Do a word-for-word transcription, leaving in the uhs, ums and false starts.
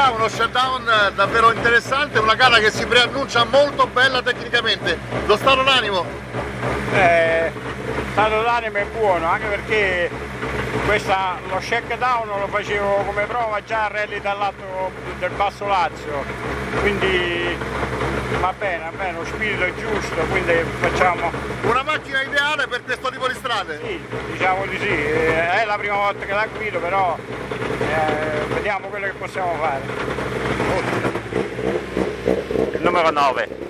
Bravo, uno shutdown davvero interessante, una gara che si preannuncia molto bella tecnicamente. Lo stato d'animo? Eh, lo stato d'animo è buono, anche perché questa, lo shakedown lo facevo come prova già a rally dal lato del Basso Lazio, quindi va bene, va bene, lo spirito è giusto, quindi facciamo... Una macchina ideale per questo tipo di strade? Sì, diciamo di sì, è la prima volta che la guido, però eh, vediamo quello che possiamo fare. Il numero nove.